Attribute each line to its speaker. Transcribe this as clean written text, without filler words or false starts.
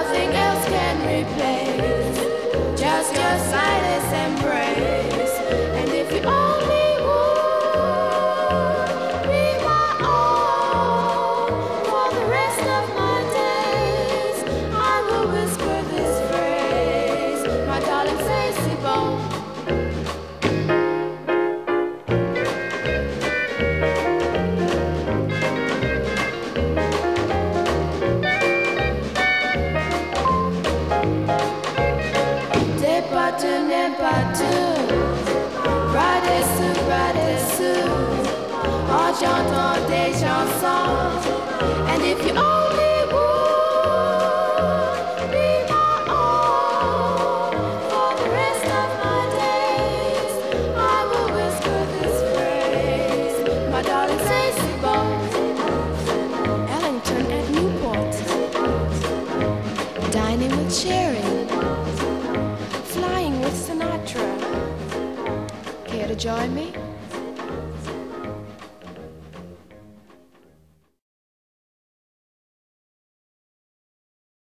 Speaker 1: nothing else can replace just your silence embrace. And if you only would be my own for the rest of my days, I will whisper this phrase, my darling, say c'est bon. N'aime pas tout, bras-dessous, en chantant des chansons. And if you only would be my own for the rest of my days, I will whisper this phrase, my darling, say c'est bon. Ellington at Newport, dining with Sherry, flying with Sinatra. Care to join me?